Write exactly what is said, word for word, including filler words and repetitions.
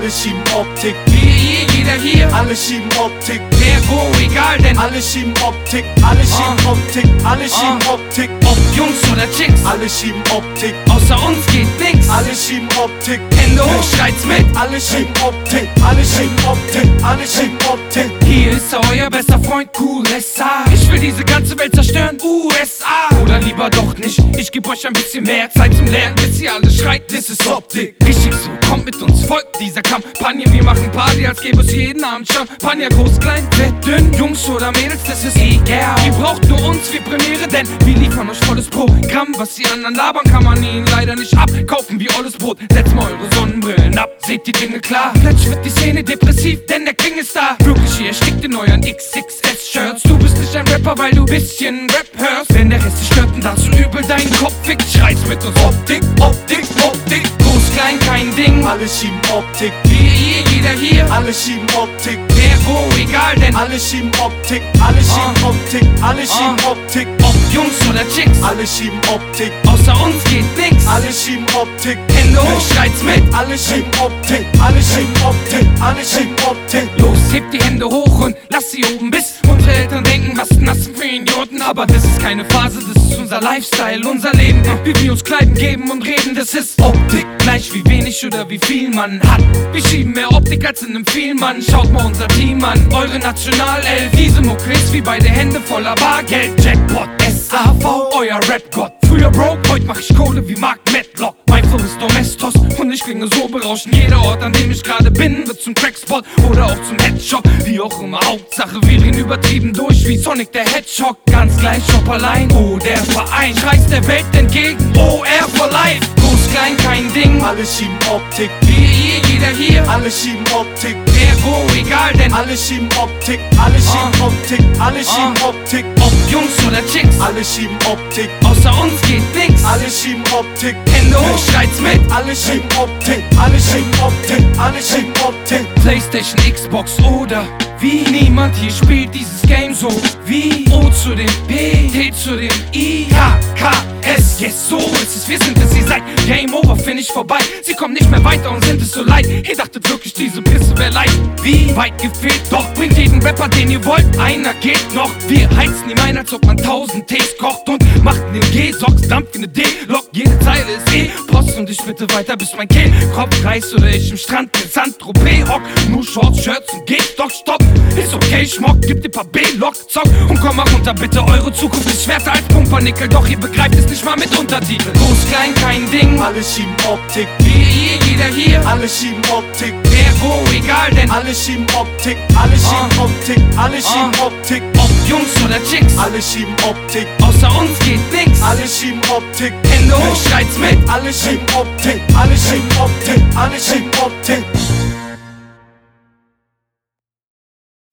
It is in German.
alle schieben Optik. Wir hier, jeder hier, Alle schieben Optik. wer wo, egal, denn Alle schieben Optik. Alle schieben Optik. Alle schieben Optik. ob Jungs oder Chicks, Alle schieben Optik. außer uns geht nix. Alle schieben Optik. Hände hoch, schreit's mit. Alle schieben Optik. Alle schieben Optik. Alle schieben Optik. Hier ist euer bester Freund U S A. Ich will diese ganze Welt zerstören, U S A. Oder lieber doch nicht, ich geb euch ein bisschen mehr Zeit zum Lernen, bis ihr alle schreit, this ist Optik. Richtig so, kommt mit uns, folgt dieser Kampagne. Wir machen Party, als gäbe es jeden Abend Champagner. Groß, klein, fett, dünn, Jungs oder Mädels, das ist egal. Ihr braucht nur uns, wir Premiere, denn wir liefern euch volles Programm. Was die anderen labern, kann man ihnen leider nicht abkaufen wie olles Brot. Setzt mal eure Sonnenbrillen ab, seht die Dinge klar. Plötzlich wird die Szene depressiv, denn der King ist da. Wirklich, ihr erstickt in euren X X S-Shirts. Du bist nicht ein Rapper, weil du bisschen Rap hörst. Wenn der Rest dich stört, dann darfst du übel deinen Kopf fickt. Schreit's mit uns Optik, Optik, Optik. Groß, klein, kein Ding. Alle schieben Optik. Wir hier, jeder hier, Alle schieben Optik. wer wo, egal, denn Alle schieben Optik. Alle schieben Optik. Alle schieben Optik. ob Jungs oder Chicks, Alle schieben Optik. außer uns geht nix. Alle schieben Optik. Hände hoch, schreit's mit. Alle schieben Optik. Alle schieben Optik. Alle schieben Optik. Los, hebt die Hände hoch und lasst sie oben, bis unsere Eltern denken, was denn das für Idioten. Aber das ist keine Phase, das ist unser Lifestyle, unser Leben. Wie wir uns kleiden, geben und reden, das ist Optik. Gleich wie wenig oder wie viel man hat. Wir schieben mehr Optik als in einem Vielmann. Schaut mal unser Team an, eure Nationalelf. Diese Mucke ist wie beide Hände voller Bargeld. Jackpot, S A V, euer Rap-Gott. Früher broke, heute mach ich Kohle wie Mark Medlock. Mein Flow ist Domestos und ich klinge so berauschend. Jeder Ort, an dem ich gerade bin, wird zum Crackspot oder auch zum Headshop. Wie auch immer, Hauptsache wir drehen übertrieben durch wie Sonic der Hedgehog. Ganz gleich, ob allein, oh der Verein schreist der Welt entgegen, O R for life. Groß, klein, kein Ding. Alle schieben Optik. Wir hier, jeder hier, Alle schieben Optik. wer wo, egal, denn Alle schieben Optik. Alle schieben Optik. Alle schieben Optik. ob Jungs oder Chicks, Alle schieben Optik. außer uns geht nix. Alle schieben Optik. Hände hoch, schreit's mit. Alle schieben Optik. Alle schieben Optik. Alle schieben Optik. Playstation, Xbox oder wie? Niemand hier spielt dieses Game so wie O zu dem P, T zu dem I, K, K, S. Yes, so ist es, wir sind es, ihr seid Game over, finish vorbei. Sie kommen nicht mehr weiter und sind es so leid. Ihr dachtet wirklich, diese Pisse wäre leicht. Wie weit gefehlt, doch bringt jeden Rapper, den ihr wollt. Einer geht noch, wir heizen ihm ein, als ob man tausend Tees kocht und macht den G-Socks, dampft in ne D-Lok. Jede Zeile ist eh Post und ich bitte weiter, bis mein Kehlkopf reißt oder ich im Strand in Saint-Tropez hock. Nur Shorts, Shirts und Gehstock, stopp. Ist okay, Schmock, gib dir paar B-Lock, zock und komm mal runter, bitte. Eure Zukunft ist schwärzer als Pumpernickel, doch ihr begreift es nicht mal mit Untertiteln. Groß, klein, kein Ding. Alle schieben Optik. Wir hier, jeder hier, Alle schieben Optik. wer wo, egal, denn Alle schieben Optik. Alle schieben Optik. Alle schieben Optik. ob Jungs oder Chicks, Alle schieben Optik. außer uns geht nix. Alle schieben Optik. Hände hoch, schreit's mit. Alle schieben Optik. Alle schieben Optik. Alle schieben Optik.